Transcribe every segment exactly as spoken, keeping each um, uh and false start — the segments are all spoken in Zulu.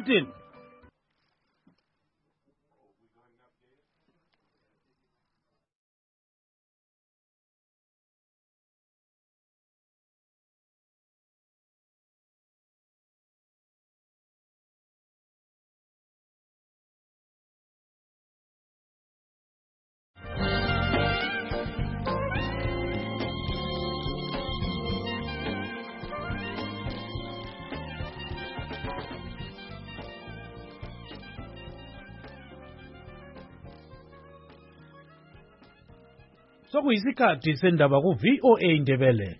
uthini? Sokuyisikhathi sendaba ku V O A Ndebele.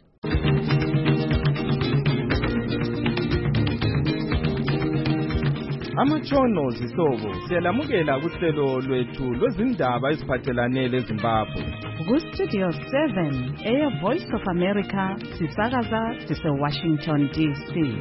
Amatshono zihlobo siyalamukela kuhlelo lwethu lwezindaba eziphathelane leZimbabwe. Ku Studio seven, Air Voice of America, sisakaza sise Washington D C.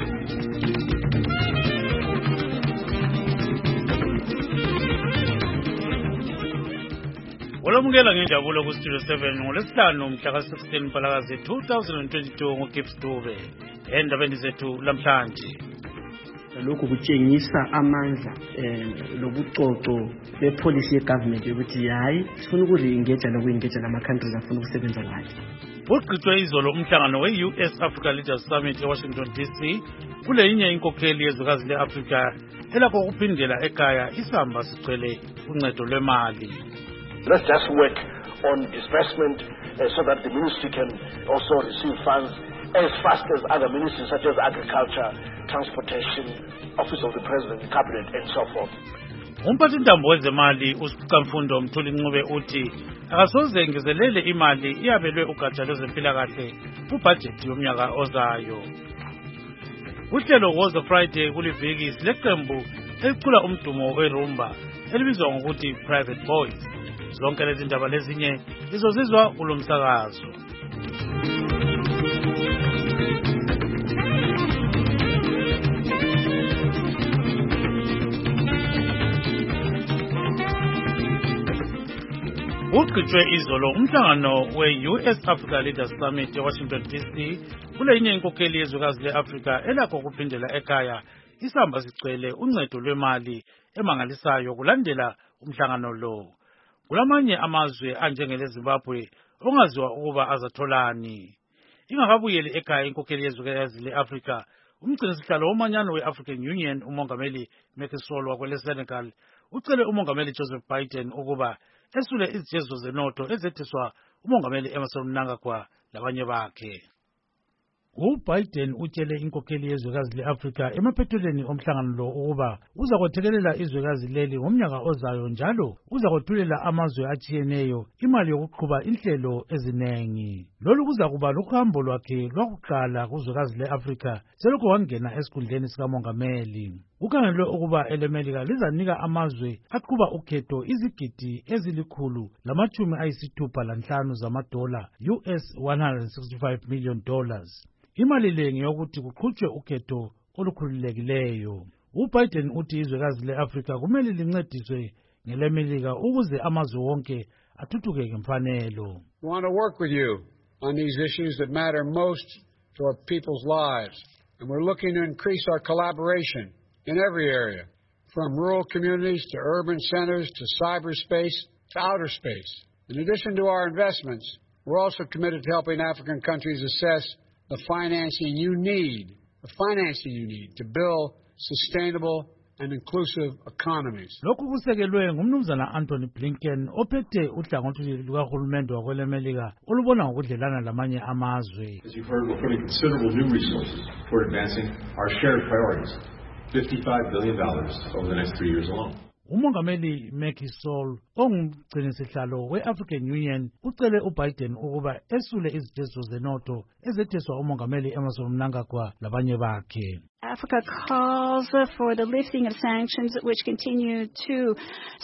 Olomukela ngenjabulo ku Studio seven ngolesihlanu mhla ka sixteen Mpalakazi two thousand twenty-two ngoGibbs Dube. Endabeni zethu lamhlanje. Lokhu kutshengisa amandla eh lobucoco bepolicy yegovernment ukuthi hayi sifuna ukuri-engage noku-engage nama countries afuna ukusebenza kahle. Uqhutshwe izolo umhlangano we-U S Africa Leaders Summit eWashington D C kule yinye inkokheli yezwekazi le-Afrika elakho ukuphindela ekhaya isamba sigcwele uncedo lwemali. Let's just work on disbursement uh, so that the ministry can also receive funds as fast as other ministries such as agriculture, transportation, office of the president, cabinet and so forth. Umphathintambo wezemali uSiqamfundo Mthuli Ncube uthi akasoze ngezelele imali iyabelwe ugatsha lwezempilakahle kubudget yomnyaka ozayo. Uhlelo Woza Friday kuliviki sileqembu elicula umdumo weRumba elibizwa ngokuthi Private Boys. Zonke lezi ndaba lezinye izozizwa kulomsakazo. Uqhutshwe izolo umhlangano we-U S Africa Leaders Summit eWashington D C kule yinye inkokheli yezwekazi le-Afrika elakho ukuphindela ekhaya isamba sigcwele uncedo lwemali emangalisayo kulandela umhlangano lo. Kulamanye amazwe anjengele Zimbabwe ongaziwa ukuba azatholani. Ingakabuyeli ekhaya inkokheli yezwekazi le-Afrika, umgcinisihlalo womanyano we-African Union umongameli Macky Sall wakwele Senegal ucele umongameli Joseph Biden ukuba esule izijezo zenotho ezetheswa umongameli Emmerson Mnangagwa labanye bakhe. UBiden utshele inkokheli yezwekazi le-Afrika emaphethelweni omhlangano lo ukuba uza kwethekelela izwekazi leli ngomnyaka ozayo njalo uza kwethulela amazwe atshiyeneyo imali yokuqhuba inhlelo ezinengi. Lolu kuza kuba luhambo lwakhe lwakuqala kuzwekazi le-Afrika selokhu wangena esikhundleni sikamongameli. Kukhangelwe ukuba elemelika lizanika amazwe aqhuba ukhetho izigidi ezilikhulu lamatshumi ayisithupha lanhlanu zamadola U S one hundred sixty-five million dollars. Imali le ngeyokuthi kuqhutshwe ukhetho olukhululekileyo. UBiden uthi izwekazi le-Afrika kumele lincediswe ngelemelika ukuze amazwe wonke athuthuke ngemfanelo. We want to work with you on these issues that matter most to our people's lives, and we're looking to increase our collaboration in every area, from rural communities to urban centers to cyberspace to outer space. In addition to our investments, we're also committed to helping African countries assess the financing you need, the financing you need to build sustainable and inclusive economies. Lokhu kusekelwe ngumnumzana Anthony Blinken ophethe uhlangothi lukahulumende wakwelemelika olubona ngokudlelana lamanye amazwe. As you've heard, we're putting considerable new resources toward advancing our shared priorities, fifty-five billion dollars over the next three years alone. Umongameli Macky Sall ongumgcinisihlalo we-African Union ucele uBiden ukuba esule izijezo zenotho ezetheswa umongameli Emmerson Mnangagwa labanye bakhe. Africa calls for the lifting of sanctions which continue to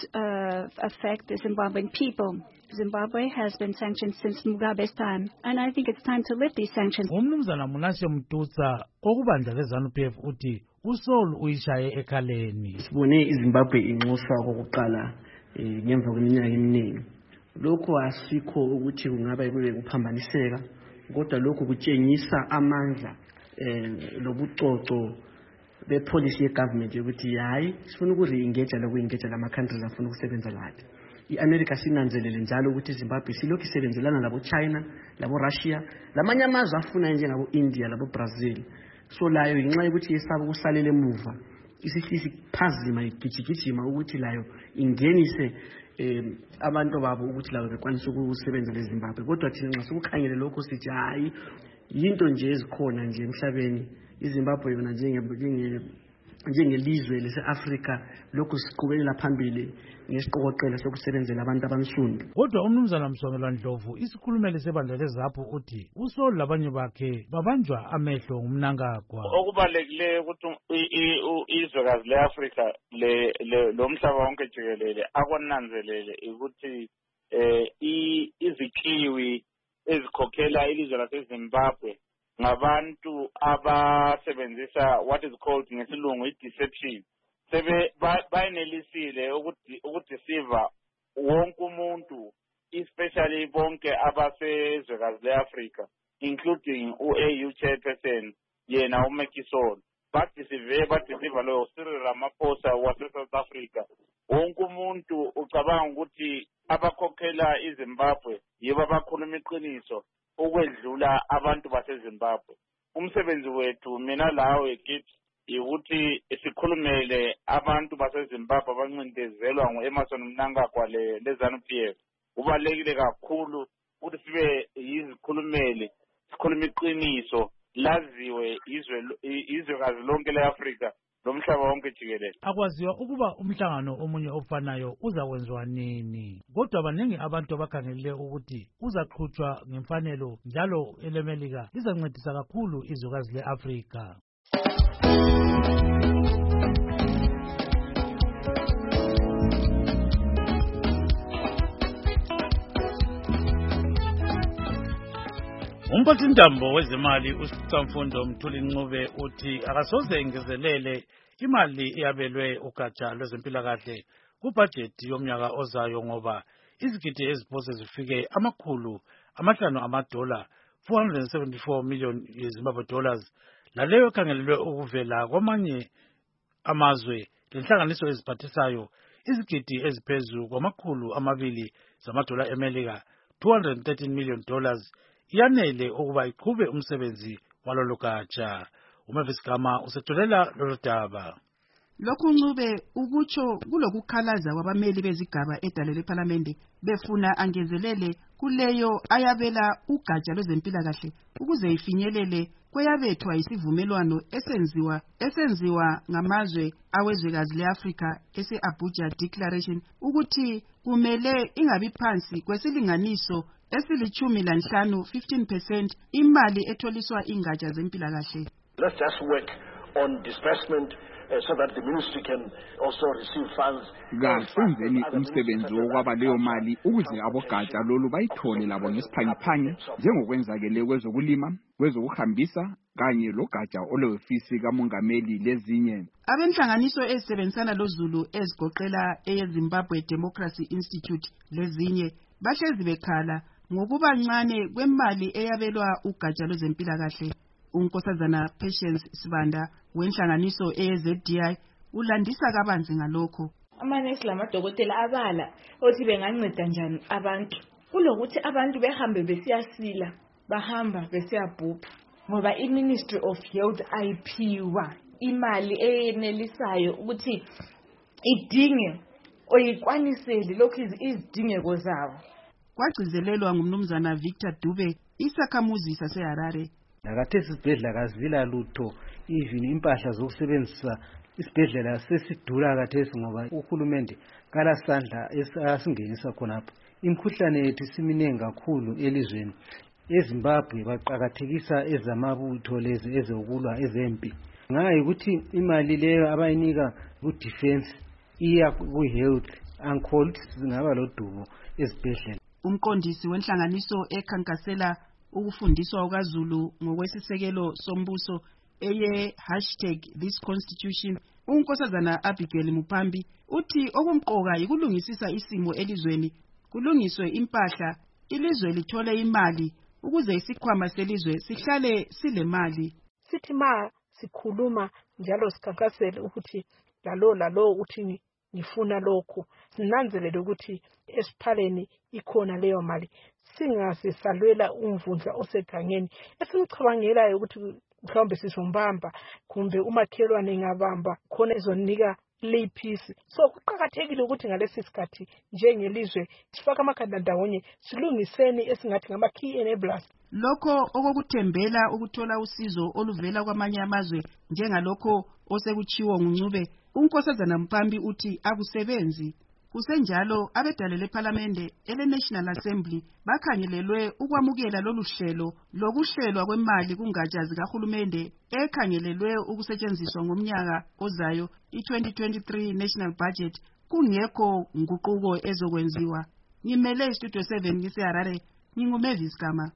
uh, affect the Zimbabwean people. Zimbabwe has been sanctioned since Mugabe's time, and I think it's time to lift these sanctions. Umnumzana Munashe Mtutsa okubandla leZANU P F uthi uSall uyishaye ekhaleni. Sibone iZimbabwe inxusa kokuqala ngemva kweminyaka eminingi. Lokho asikho ukuthi kungaba kube kuphambaniseka, kodwa lokho kutshengisa amandla eh lobucoco bepolicy yegovernment yokuthi hayi sifuna ukuri-engage loku-engage lama-countries afuna ukusebenza lathi. I-America sinanzelele njalo ukuthi iZimbabwe silokhu isebenzelana labo-China, labo-Russia, lamanye amazwe afuna njengabo-India, labo-Brazil. So layo inxa yokuthi yesaba ukusalela emuva, isihlisi phazima igijigijima ukuthi layo ingenise um abantu babo ukuthi lawo bekwanisa ukusebenza leZimbabwe. Kodwa thina nxa sikukhangele lokho sithi hayi yinto nje ezikhona nje emhlabeni. iZimbabwe yona njenge njengelizwe lase-Afrika lokhu siqhubekela phambili ngesiqokoqela sokusebenzela abantu abansundu. Kodwa umnumzana Msongelwa Ndlovu isikhulumeli sebandla leZAPHU uthi uSoli labanye bakhe babanjwa amehlo ngumnangagwa. Okubalekile ukuthi izwekazi le-Afrika lo mhlaba wonke jikelele akonanzelele ukuthi izikiwi ezikhokhela ilizwe laseZimbabwe ngabantu abasebenzisa what is called ngesilungu i-deception. Sebe bayenelisile ukudeceiva wonke umuntu, especially bonke abasezwekazi le-Afrika, including u-A U chairperson yena uMacky Sall. Badeceive badeceiva loyo Cyril Ramaphosa wase-South Africa. Wonke umuntu ucabanga ukuthi abakhokhela iZimbabwe yibo abakhuluma iqiniso ukwedlula abantu baseZimbabwe. Umsebenzi wethu mina lawe kithi ukuthi sikhulumele abantu baseZimbabwe abancindezelwa ngo-Emmerson Mnangagwa le-ZANU P F. Kubalekile kakhulu ukuthi sibe yizikhulumeli, sikhuluma iqiniso, laziwe izwekazi lonke le-Afrika lomhlaba wonke jikelele. Akwaziwa ukuba umhlangano omunye ofanayo uzakwenziwa nini. Kodwa baningi abantu abakhangelele ukuthi uzaqhutshwa ngemfanelo njalo elemelika lizancedisa kakhulu izwekazi le-Afrika. Umphathintambo wezemali uSamfundo Mthuli Ncube uthi akasoze engezelele imali eyabelwe ugatsha lwezempilakahle kubhajethi yomnyaka ozayo ngoba izigidi eziphose zifike amakhulu amahlanu amadola four hundred seventy-four million yeZimbabwe dollars laleyo ekhangelelwe ukuvela kwamanye amazwe lenhlanganiso eziphathisayo izigidi eziphezu kwamakhulu amabili zamadola eMelika two hundred thirteen million dollars yanele ukuba iqhube umsebenzi walolo gatsha. uMavis Gama usetholela lolu daba. Lokhu Ncube ukutsho kulokukhalaza kwabameli bezigaba edale leParliament befuna angezelele kuleyo ayabela ugatsha lwezempilakahle ukuze ifinyelele kweyabethwa isivumelwano esenziwa esenziwa ngamazwe awezwekazi leAfrika ese-Abuja Declaration ukuthi kumele ingabi phansi kwesilinganiso esilichumi lanhlanu fifteen percent imali etholiswa ingatsha zempilakahle. Let's just work on disbursement uh, so that the ministry can also receive funds. Kasenzeni umsebenzi wokwaba leyo mali ukuze abogatsha lolu bayithole labo ngesiphangiphangi njengokwenzakele kwezokulima, kwezokuhambisa kanye logatsha olwefisi kamongameli lezinye. Abenhlanganiso ezisebenzisana loZulu ezigoqela eZimbabwe Democracy Institute lezinye bahlezi bekhala ngokuba ncane kwemali eyabelwa ugatsha lwezempilakahle. Unkosazana Patience Sibanda wenhlanganiso e-Z D I ulandisa kabanzi ngalokho. Amanesi lamadokotela abala othi benganceda njani abantu kulokuthi abantu behambe besiyasila bahamba besiyabhubha ngoba iMinistry of Health ayiphiwa imali eyenelisayo ukuthi idinge oyikwanisele lokhu izidingeko zabo. Kwagcizelelwa ngumnumzana Victor Dube isakhamuzi saseHarare. Nakathesi isibhedlela kazila lutho even impahla zokusebenzisa isibhedlela sesidula kathesi ngoba uhulumende kala sandla esingenisa khonapho. Imkhuhlane yethu siminengi kakhulu elizweni. eZimbabwe baqakathekisa ezamabutho lezi ezokulwa ezempi. Ngayi ukuthi imali leyo abayinika ku defense iya ku health angikholi singaba lodubo ezibhedlela. Umqondisi wenhlanganiso ekhankasela ukufundiswa kwaZulu ngokwesisekelo sombuso eye hashtag this constitution unkosazana Abigail Mupambi uthi okumqoka yikulungisisa isimo elizweni kulungiswe impahla ilizwe lithole imali ukuze isikhwama selizwe sihlale sile mali. Sithi ma sikhuluma njalo sikhankasele ukuthi lalo lalo uthi ngifuna lokhu, sinanzelele ukuthi esiphaleni ikhona leyo mali, singasisalwela umvundla osegangeni esingicabangelayo ukuthi mhlawumbe sizombamba kumbe umakhelwane ngabamba khona ezonika lay peace. So kuqakathekile ukuthi ngalesi sikhathi njengelizwe sifaka amakhanda ndawonye silungiseni esingathi ngama key enablers. Lokho okokuthembela ukuthola usizo oluvela kwamanye amazwe njengalokho osekuchiwo nguNcube, uNkosazana Mpambi uthi akusebenzi. Kusenjalo abedale leParliament ele National Assembly bakhangelelwe ukwamukela lolu hlelo lokuhlelwa kwemali kungatsha zikahulumende ekhangelelwe ukusetshenziswa ngomnyaka ozayo i twenty twenty-three National Budget kungekho nguquko ezokwenziwa. Ngimele Studio seven ngiseHarare, nginguMavis Gama.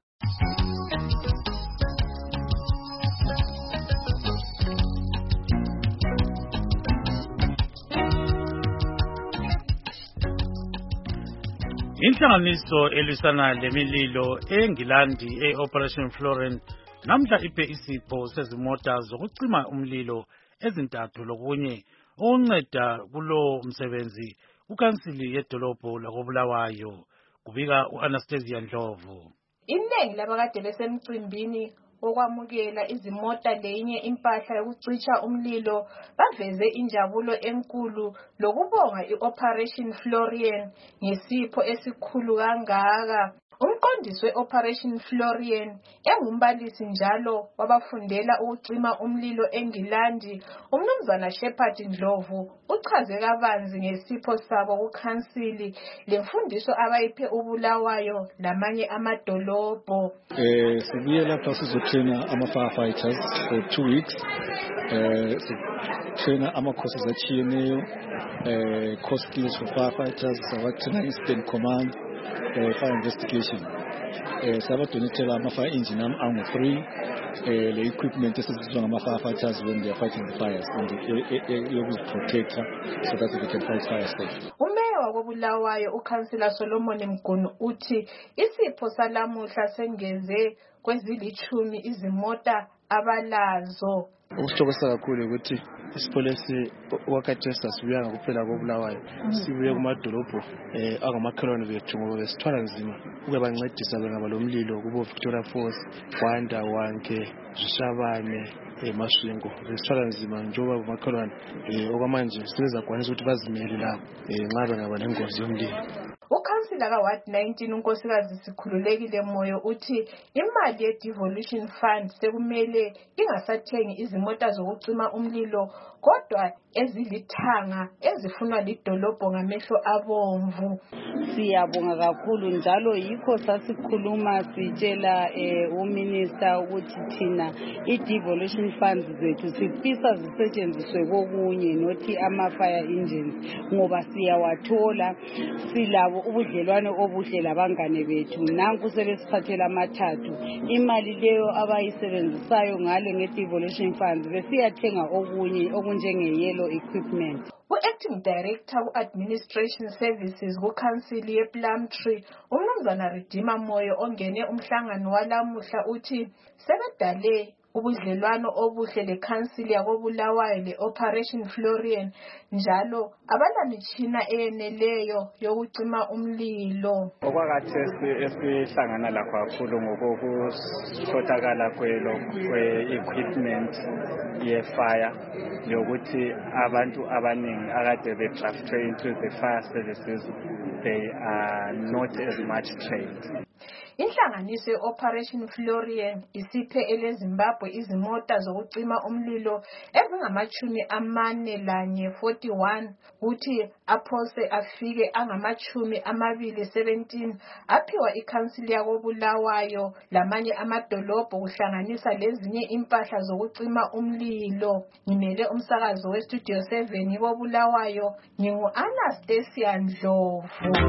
Inhlanganiso elisana lemililo eNgilandi e-Operation Florence namhla iphe isipho sezimota zokucima umlilo ezintathu lokunye onceda kulo msebenzi ukansili yedolobho lakoBulawayo, kubika uAnastasia Ndlovu. Iningi labakade besemcimbini okwamukela izimota lenye impahla yokucisha umlilo baveze injabulo enkulu lokubonga i-Operation Florian ngesipho esikhulu kangaka. Umqondisi we-Operation Florian engumbalisi njalo wabafundela ukucima umlilo eNgilandi, uMnumzana Shepherd Ndlovu uchaze kabanzi ngesipho sabo kukhansili lemfundiso abayiphe uBulawayo lamanye amadolobho. Eh sibuye lapha sizotraina ama firefighters for two weeks. Eh sitraina ama courses achiyeneyo, eh course skills for firefighters, sabatraina incident command, Uh, fire investigation. Uh, Sabadonetela ama fire engine am three, uh, the equipment esetshenziswa ngama firefighters when they are fighting the fires and the protector so that they can fight fire safe. Umeya wakoBulawayo uKhansila Solomon Mgunu uthi isipho salamuhla sengeze kwezilichumi izimota abalazo. Ukusithokoza kakhulu ukuthi isipolisi wakatesta sibuya kuphela koBulawayo sibuye kumadolobho eh angamakhelwane bethu ngoba besithwala nzima ukubancedisa bengaba lomlilo kubo Victoria Falls, Rwanda, Wanke, Zishabane, eMashingo. Besithwala nzima njengoba umakhelwane eh okwamanje sibezakwanisa ukuthi bazimele la nxa bengaba nengozi yomlilo. Ukhansila kaWard nineteen unkosikazi Sikhululekile Moyo uthi imali ye-devolution fund sekumele ingasathengi izimota zokucima umlilo kodwa ezilithanga ezifunwa lidolobho ngamehlo abomvu. Siyabonga kakhulu njalo yikho sasikhuluma sitshela uminister ukuthi thina i-devolution funds zethu sifisa zisetshenziswe kokunye nothi ama-fire engines ngoba siyawathola silabo ubudlelwane obuhle labangane bethu. Nanku sebesiphathela amathathu imali leyo abayisebenzisayo ngale nge-devolution funds besiyathenga okunye okunjenge-yellow equipment. U-Acting Director ku-Administration Services ku-Council ye-Plumtree, uMnumzana Redeemer Moyo ongene umhlangano walamuhla uthi sebedale ubudlelwano obuhle leCouncil yakoBulawayo le-Operation Florian njalo abalamitshina eyeneleyo yokucima umlilo. Okwakhathesi esihlangana lakho kakhulu ngokushotakala kwe-equipment ye-fire yokuthi abantu abaningi akade bedraftwe into the fire services they are not as much trained. Inhlanganiso ye-Operation Florian isiphe eleZimbabwe izimota zokucima umlilo ezingamachumi amane lanye forty-one kuthi aphose afike angamachumi amabili seventeen aphiwa ikhansili yakoBulawayo lamanye amadolobho kuhlanganisa lezinye impahla zokucima umlilo. Ngimele umsakazo weStudio seven koBulawayo, ngingu-Anastasia Ndlovu.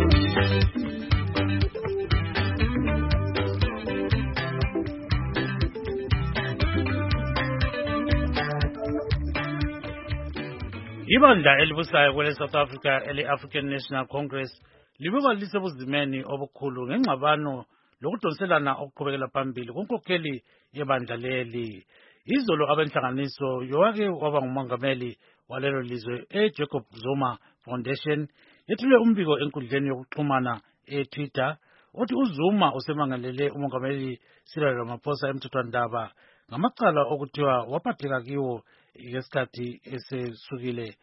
Ibandla elibusayo kwele South Africa ele-African National Congress libuka lisebuzimeni obukhulu ngengxabano lokudonselana okuqhubekela phambili kunkokheli yebandla leli. Izolo abenhlanganiso yowake waba ngumongameli walelo lizwe eJacob Zuma Foundation yethule umbiko enkundleni yokuxhumana eTwitter othi uZuma usemangalele umongameli Cyril Ramaphosa emthethwandaba ngamacala okuthiwa waphatheka kiwo ngesikhathi esesukile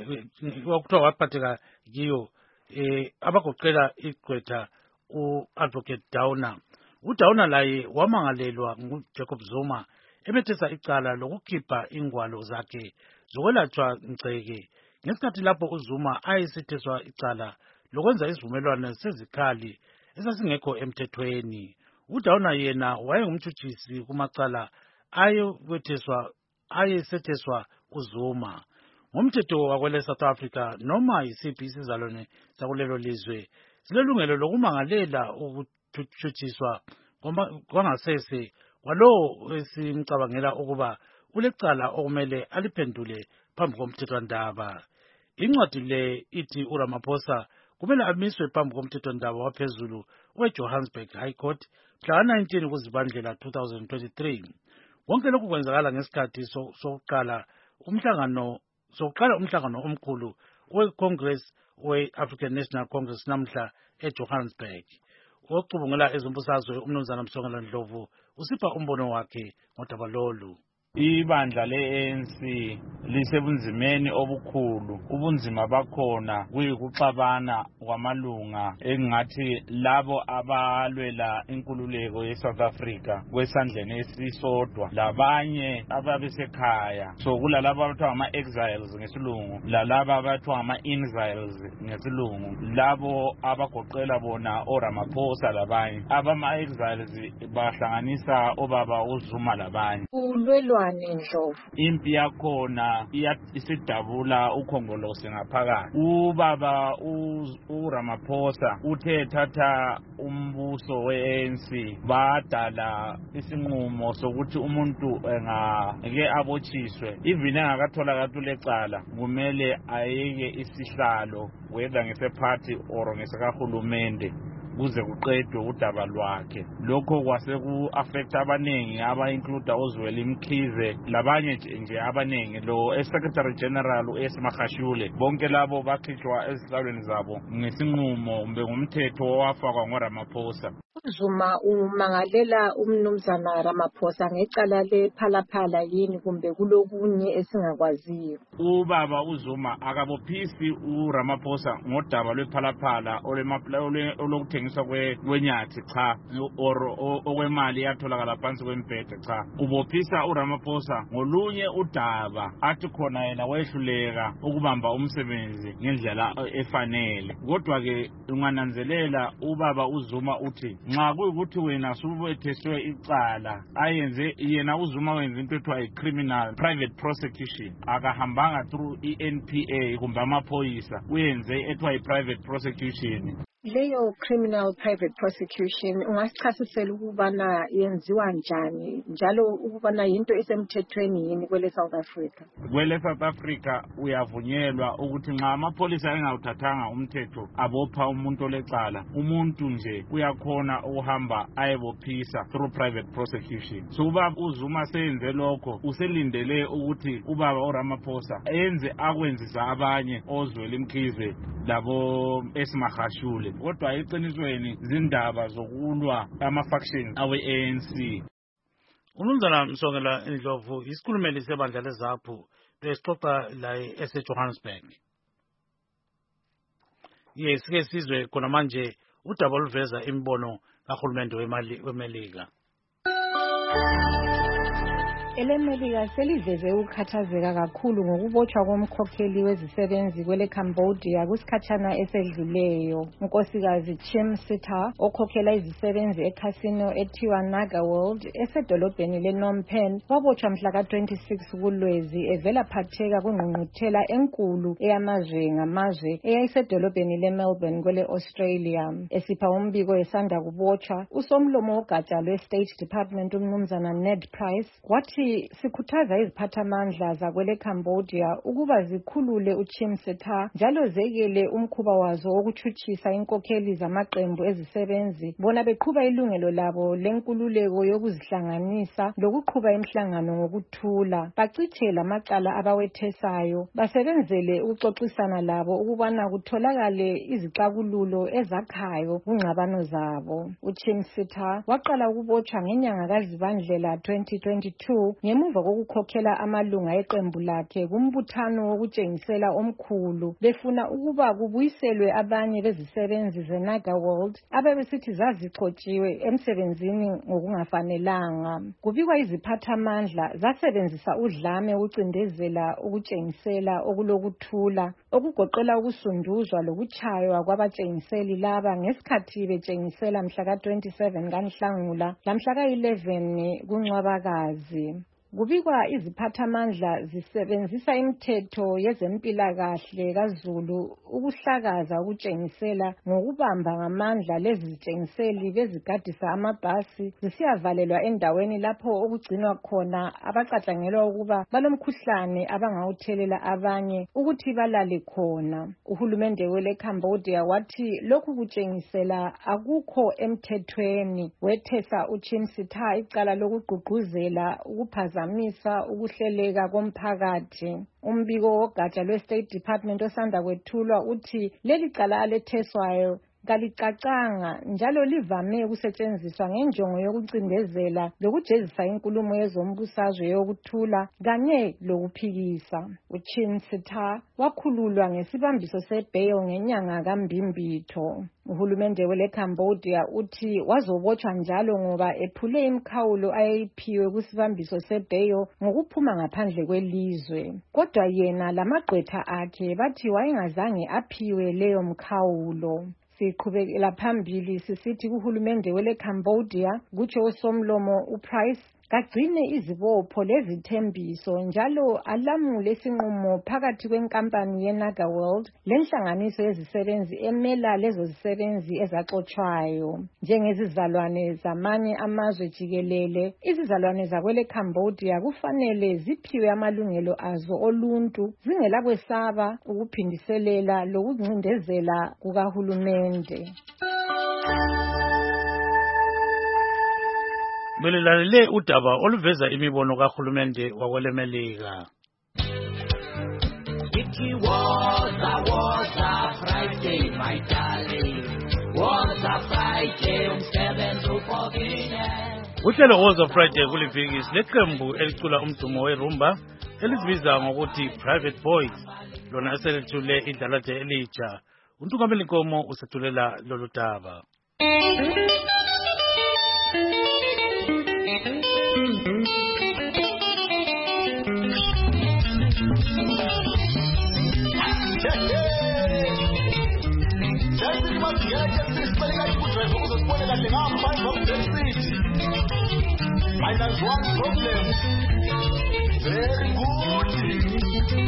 okuthiwa waphatheka kiwo eh abagoqela igqwetha uAdvocate Downer. uDowner laye wamangalelwa nguJacob Zuma emethesa icala lokukhipha ingwalo zakhe zokwelatshwa ngceke ngesikhathi lapho uZuma ayesetheswa icala lokwenza isivumelwano sezikhali esasingekho emthethweni. uDowner yena wayengumtshutshisi kumacala ayokwetheswa ayesetheswa uZuma. Ngomthetho wakwele South Africa noma yisiphi isizalwane sakulelo lizwe silelungelo lokumangalela ukuthutshiswa kwangasese kwalowo esimcabangela ukuba ulecala okumele aliphendule phambi komthethwandaba. Incwadi le ithi uRamaphosa kumele amiswe phambi komthethwandaba waphezulu weJohannesburg High Court mhla nineteen kuZibandlela two thousand twenty-three. Konke lokhu kwenzakala ngesikhathi sokuqala umhlangano sokuqala umhlangano omkhulu weCongress we-African National Congress namhla eJohannesburg. Ocubungula ezombusazwe umnumzana Msongela Ndlovu usipha umbono wakhe ngodaba lolu. Ibandla le-A N C lisebunzimeni obukhulu. Ubunzima bakhona kuyikuxabana kwamalunga engathi labo abalwela inkululeko yeSouth Africa kwesandleni esisodwa labanye ababesekhaya. So kulalabo abathiwa ama-exiles ngesilungu lalabo abathiwa ama-exiles ngesilungu labo abagoqela bona oRamaphosa labanye. Abama-exiles bahlanganisa obaba uZuma labanye. Ulwelwa Ndlovu. Impi yakhona isidabula ukhongolose ngaphakathi. Ubaba uRamaphosa uthe thatha umbuso we-A N C badala isinqumo sokuthi umuntu engake abotshiswe even engakathola katulecala kumele ayeke isihlalo whether ngeseparty or ngesikahulumende kuze kuqedwe udaba lwakhe. Lokho kwase ku-affect abanengi aba-include uZweli Mkhize labanye nje abanengi. Lo eSecretary General uEsmahashule bonke labo bakhishwa ezihlalweni zabo ngesinqumo kumbe ngumthetho owafakwa ngoRamaphosa. uZuma umangalela umnumzana Ramaphosa ngecala lephalaphala yini kumbe kulokunye esingakwaziyo? Ubaba uZuma akabophisi uRamaphosa ngodaba lwephalaphala olokuthengiswa kwenyathi cha or okwemali yatholakala phansi kwembhede cha. Ubophisa uRamaphosa ngolunye udaba athi khona yena wehluleka ukubamba umsebenzi ngendlela efanele. Kodwa ke ungananzelela ubaba uZuma uthi nxa kuyikuthi wena subetheswe icala ayenze yena uZuma wenza into ethiwa criminal private prosecution akahambanga through I N P A kumbe amaphoyisa uyenze ethiwa private prosecution. Leyo criminal private prosecution ungasichasisela ukubana yenziwa njani njalo ukubana into esemthethweni yini kwele South Africa? Kwele South Africa uyavunyelwa ukuthi nxa amapholisa engawuthathanga umthetho abopha umuntu olecala umuntu nje uyakhona ukuhamba ayebophisa through private prosecution. So ubaba uZuma senze lokho uselindele ukuthi ubaba uRamaphosa enze akwenzisa abanye oZweli Mkhize labo Esmahashule. Kodwa eqinisweni zindaba zokulwa ama-factions awe-A N C. Umnumzana Msongela Ndlovu isikhulumeli sebandla leZAPHU besixoxa la eseJohannesburg. Yes, ke sizwe khona manje udaba oluveza imbono kahulumende wemali weMelika. EleMelika seliveze ukukhathazeka kakhulu ngokubotshwa komkhokheli wezisebenzi kwele Cambodia kusikhatshana esedluleyo. Unkosikazi Chim Sita okhokhela izisebenzi eCasino ethiwa Naga World esedolobheni lePhnom Penh wabotshwa mhla ka twenty-six kuLwezi evela phatheka kungqungquthela enkulu eyamazwe ngamazwe eyayisedolobheni leMelbourne kwele Australia. Esipha umbiko esanda kubotshwa usomlomo wogatsha lwe State Department umnumzana Ned Price wathi wathi sikhuthaza iziphathamandla zakwele Cambodia ukuba zikhulule uChim Setha njalo zekele umkhuba wazo wokuthutshisa inkokheli zamaqembu ezisebenzi bona beqhuba ilungelo labo lenkululeko yokuzihlanganisa lokuqhuba imihlangano ngokuthula. Bacithe lamacala abawethesayo basebenzele ukuxoxisana labo ukubana kutholakale izixakululo ezakhayo kungxabano zabo. uChim Setha waqala ukubotshwa ngenyanga kaZibandlela twenty twenty-two ngemuva kokukhokhela amalunga eqembu lakhe kumbuthano wokutshengisela omkhulu befuna ukuba kubuyiselwe abanye bezisebenzi zeNaga World abebesithi zazixotshiwe emsebenzini ngokungafanelanga. Kubikwa iziphathamandla zasebenzisa udlame ukucindezela ukutshengisela okulokuthula okugoqela ukusunduzwa lokutshaywa kwabatshengiseli laba ngesikhathi betshengisela mhla ka twenty-seven kaNhlangula lamhla ka eleven kuNcwabakazi. Kubikwa iziphathamandla zisebenzisa imithetho yezempilakahle kaZulu ukuhlakaza ukutshengisela ngokubamba ngamandla lezi zitshengiseli bezigadisa amabhasi zisiyavalelwa endaweni lapho okugcinwa khona abaqathangelwa ukuba balomkhuhlane abangawuthelela abanye ukuthi balale khona. Uhulumende wele Cambodia wathi lokhu kutshengisela akukho emthethweni. Wethesa uChim Setha icala lokugqugquzela ukuphaza misa ukuhleleka komphakathi. Umbiko wogatsha lwe-State Department osanda kwethulwa uthi leli cala aletheswayo kalicacanga njalo livame ukusetshenziswa ngenjongo yokucindezela lokujezisa inkulumo yezombusazwe yokuthula kanye lokuphikisa. uChim Setha wakhululwa ngesibambiso seBail ngenyanga kaMbimbitho. Uhulumende wele Cambodia uthi wazobotshwa njalo ngoba ephule imikhawulo ayeyiphiwe kusibambiso seBail ngokuphuma ngaphandle kwelizwe. Kodwa yena lamagqwetha akhe bathi wayengazange aphiwe leyo mkhawulo. Siqhubekela phambili sisithi kuhulumende wele Cambodia kutsho usomlomo uPrice kagcine izibopho lezithembiso njalo alamule isinqumo phakathi kwenkampani yeNaga World lenhlanganiso yezisebenzi emela lezo zisebenzi ezaxotshwayo. Njengezizalwane zamanye amazwe jikelele, izizalwane zakwele Cambodia kufanele ziphiwe amalungelo azo oluntu zingela kwesaba ukuphindiselela lokuncindezela kukahulumende. Belilalele udaba oluveza imibono kahulumende wakwelemelika. It was a was a Friday, my darling. Was a Friday, umsebenzi ufokile. Uhlelo was a Friday kuliviki leqembu elicula umdumo werumba elizibiza ngokuthi Private Boys lona eselithule idlalaje elitsha. Untukameli Nkomo usethulela lolu daba. I have one problem. Very good.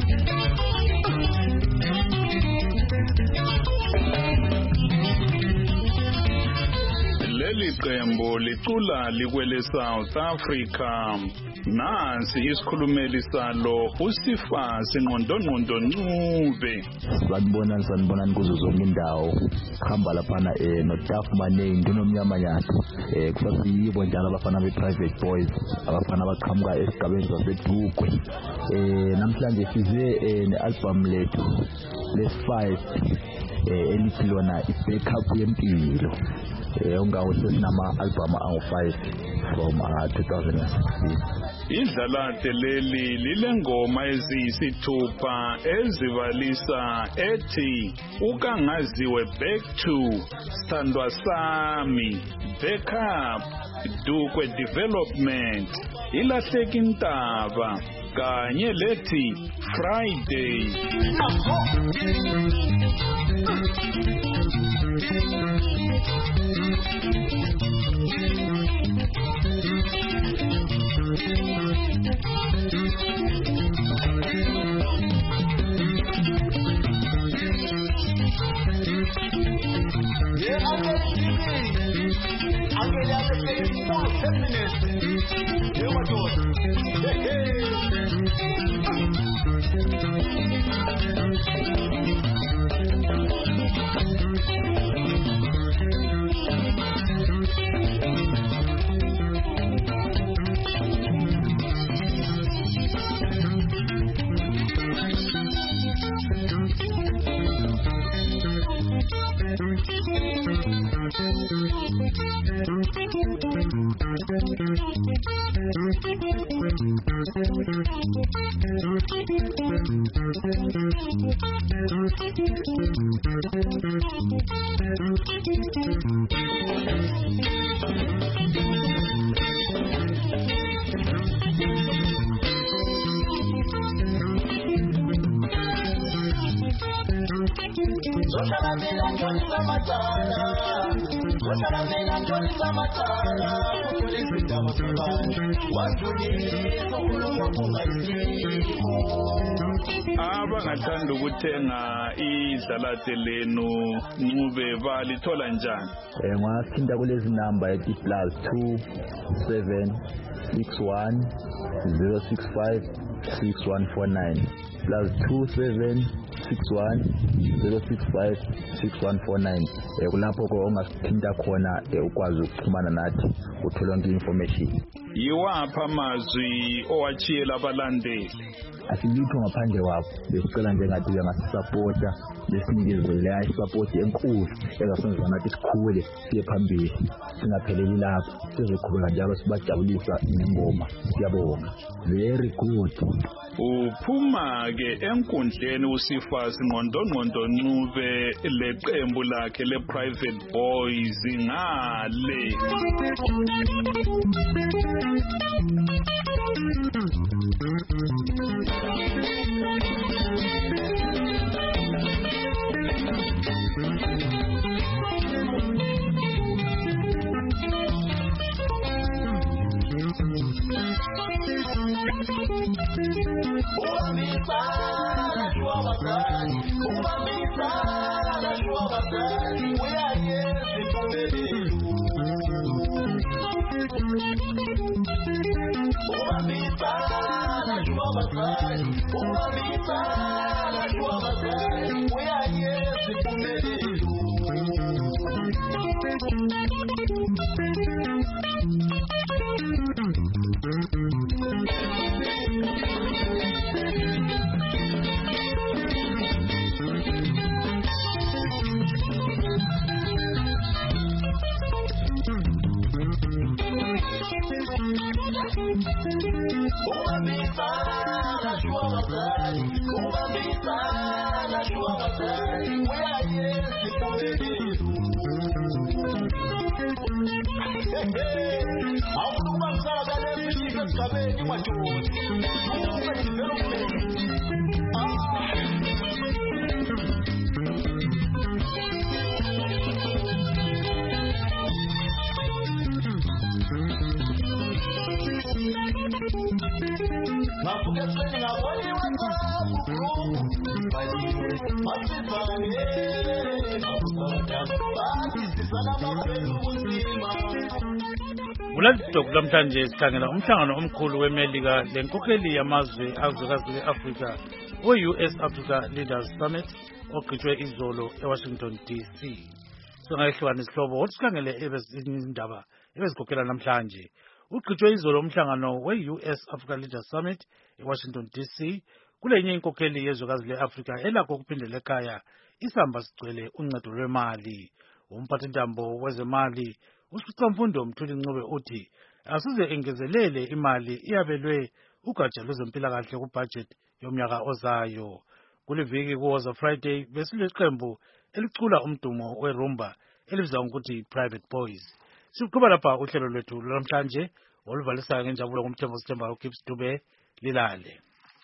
Leli qembu licula likwele South Africa. Nansi isikhulumeli salo uSifasi Ngqondongqondo Ncube. Sanibona sanibona kuzo zonke indawo. Khamba laphana eh no Duff Maney ndinomnyama nyathi. Eh kusayibo njalo abafana be Private Boys abafana abaqhamuka esigabeni saseDukwe. Eh namhlanje size eh nealbum lethu lesi five eh elithi lona i-backup yempilo. Eh ungawo sesinama album angu five from uh, two thousand sixteen. Idlalate leli lilengoma eziyisithupha ezibalisa ethi ukangaziwe back to Sithandwa Sami, backup, Dukwe development, ilahleka intaba kanye lethi Friday. I'm going to have to say more feminist. You know what? abangathanda ukuthenga izalate lenu Ncube balithola njani? Eh ngathinta kulezi number ethi plus two seven six one zero six five six one four nine plus two seven six one zero six five six one four nine. Eh kulapho ko ongasithinta khona ukwazi ukuxhumana nathi uthola yonke information. Yiwapha amazwi owachiyela abalandeli? Asilitho ngaphandle kwabo. Besicela nje ngathi uyangasupporta besinikezele ayisupport enkulu ezasenza nathi sikhule siye phambili singapheleli lapho sizoqhubeka njalo sibajabulisa ingoma. Siyabonga. Very good. Uphuma ke enkundleni uSifasi Ngqondongqondo Ncube leqembu lakhe le Private Boys ngale. Ulandidok lamhlanje sikhangela umhlangano omkhulu weMelika lenkokheli yamazwe azwekazi e-Afrika we-U S Africa Leaders Summit oqhutshwe izolo eWashington D C. Singayihlukana isihlobo ukuthi sikhangele izindaba ebezikhokhela namhlanje. Uqhutshwe izolo umhlangano we-U S Africa Leaders Summit eWashington D C kulenye inkokheli yezwekazi le-Afrika elakho ukuphindela ekhaya isamba sigcwele uncedo lwemali. Umphathintambo wezemali uSicamfundo Mthuli Ncube uthi asize engezelele imali iyabelwe ugatsha lwezempilakahle kubudget yomnyaka ozayo. Kuliviki kuwoza Friday besileqembu elicula umdumo werumba elibizwa ngokuthi Private Boys. Siqhubeka lapha uhlelo lwethu namhlanje oluvalisa ngenjabulo kumthembo Sithemba uKips Dube lilale.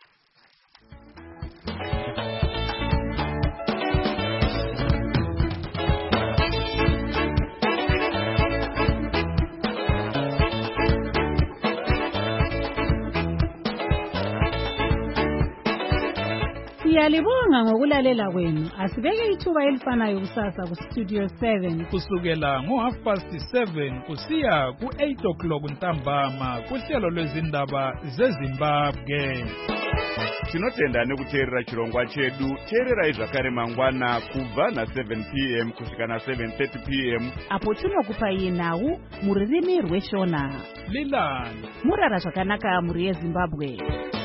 Siyalibonga ngokulalela kwenu. Asibeke ithuba elifanayo kusasa ku Studio seven kusukela ngo half past seven kusiya ku eight o'clock ntambama kuhlelo lwezindaba zeZimbabwe. Tinotenda nekuteerera chirongwa chedu. Teererai zvakare mangwana kubva na seven p m kusvika na seven thirty p m apo tinokupai nhau muririmi rweshona. Lilani Murara zvakanaka muri yeZimbabwe.